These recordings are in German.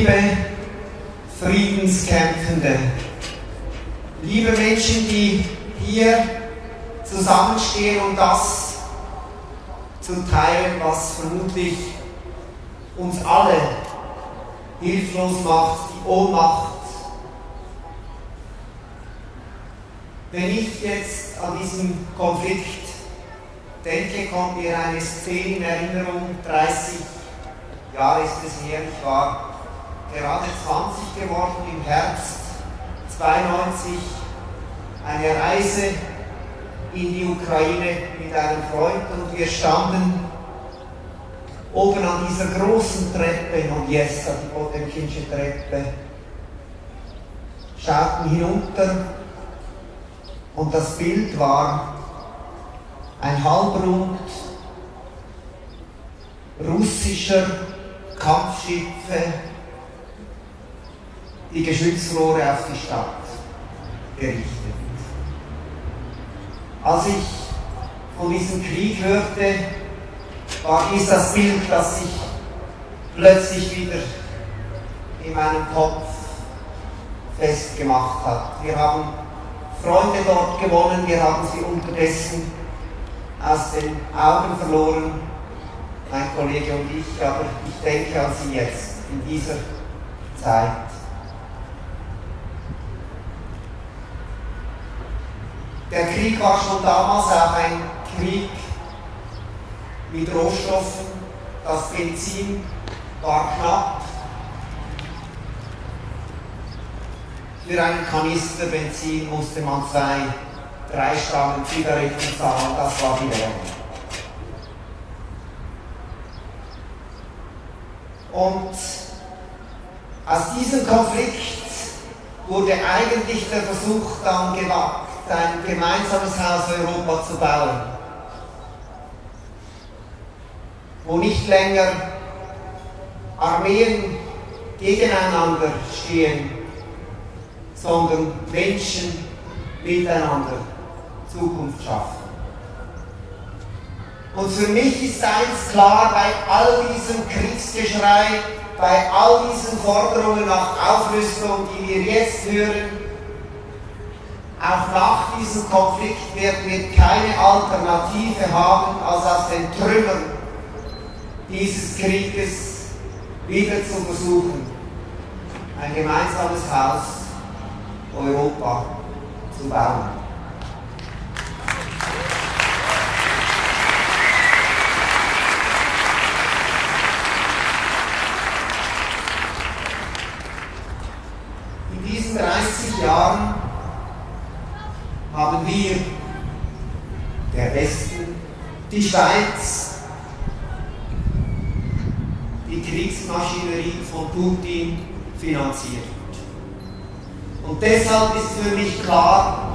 Liebe Friedenskämpfende, liebe Menschen, die hier zusammenstehen, um das zu teilen, was vermutlich uns alle hilflos macht, die Ohnmacht. Wenn ich jetzt an diesen Konflikt denke, kommt mir eine Szene in Erinnerung. 30 Jahre ist es her, ich war gerade 20 geworden, im Herbst 92, eine Reise in die Ukraine mit einem Freund, und wir standen oben an dieser großen Treppe, Nobieska, die Potemkinsche Treppe, schauten hinunter, und das Bild war ein Halbrund russischer Kampfschiffe, die Geschützrohre auf die Stadt gerichtet. Als ich von diesem Krieg hörte, war dies das Bild, das sich plötzlich wieder in meinem Kopf festgemacht hat. Wir haben Freunde dort gewonnen, wir haben sie unterdessen aus den Augen verloren, mein Kollege und ich, aber ich denke an sie jetzt, in dieser Zeit. Der Krieg war schon damals auch ein Krieg mit Rohstoffen. Das Benzin war knapp. Für einen Kanister Benzin musste man 3 Stangen Zigaretten zahlen, das war die Währung. Und aus diesem Konflikt wurde eigentlich der Versuch dann gewagt, ein gemeinsames Haus Europa zu bauen, wo nicht länger Armeen gegeneinander stehen, sondern Menschen miteinander Zukunft schaffen. Und für mich ist eins klar, bei all diesem Kriegsgeschrei, bei all diesen Forderungen nach Aufrüstung, die wir jetzt hören, auch nach diesem Konflikt werden wir keine Alternative haben, als aus den Trümmern dieses Krieges wieder zu versuchen, ein gemeinsames Haus Europa zu bauen. In diesen 30 Jahren haben wir, der Westen, die Schweiz, die Kriegsmaschinerie von Putin finanziert. Und deshalb ist für mich klar,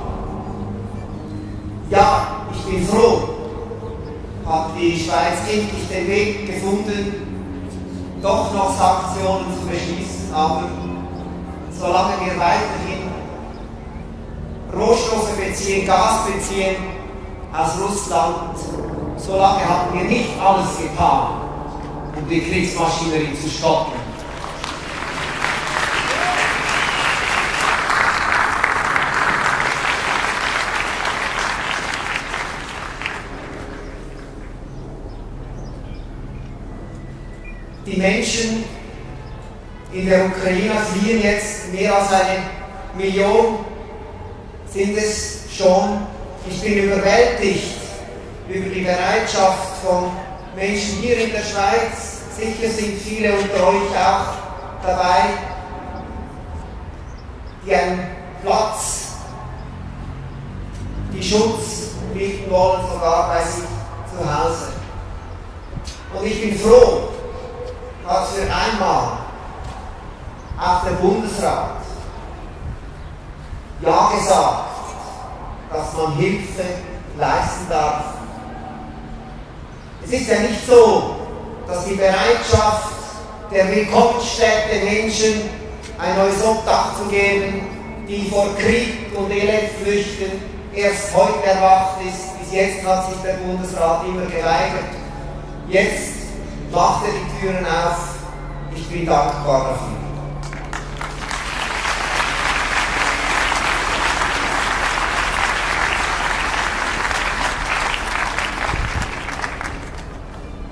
ja, ich bin froh, hat die Schweiz endlich den Weg gefunden, doch noch Sanktionen zu beschließen, aber solange wir weiterhin Rohstoffe beziehen, Gas beziehen aus Russland, solange haben wir nicht alles getan, um die Kriegsmaschinerie zu stoppen. Die Menschen in der Ukraine fliehen jetzt, mehr als 1 Million sind es schon. Ich bin überwältigt über die Bereitschaft von Menschen hier in der Schweiz. Sicher sind viele unter euch auch dabei, die einen Platz, die Schutz bieten wollen, sogar bei sich zu Hause. Und ich bin froh, dass für einmal auch der Bundesrat ja gesagt, dass man Hilfe leisten darf. Es ist ja nicht so, dass die Bereitschaft der Willkommensstätte Menschen ein neues Obdach zu geben, die vor Krieg und Elend flüchten, erst heute erwacht ist. Bis jetzt hat sich der Bundesrat immer geweigert. Jetzt macht er die Türen auf. Ich bin dankbar dafür.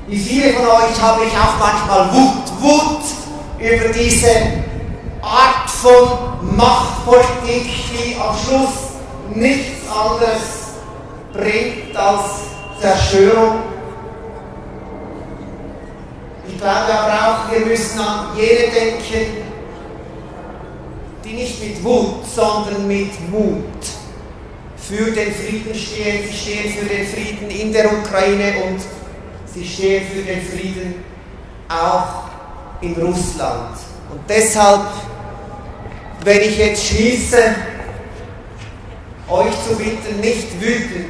Wie viele von euch habe ich auch manchmal Wut über diese Art von Machtpolitik, die am Schluss nichts anderes bringt als Zerstörung. Ich glaube aber auch, wir müssen an jene denken, die nicht mit Wut, sondern mit Mut für den Frieden stehen. Sie stehen für den Frieden in der Ukraine und sie stehen für den Frieden auch in Russland. Und deshalb, wenn ich jetzt schließe, euch zu bitten, nicht wütend,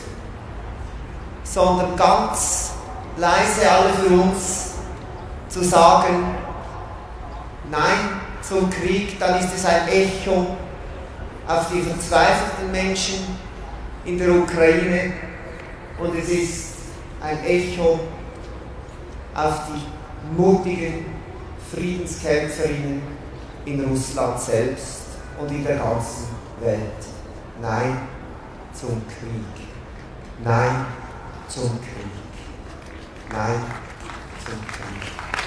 sondern ganz leise alle für uns zu sagen, nein zum Krieg, dann ist es ein Echo auf die verzweifelten Menschen in der Ukraine und es ist ein Echo auf die mutigen Friedenskämpferinnen in Russland selbst und in der ganzen Welt. Nein zum Krieg. Nein zum Krieg. Nein zum Krieg.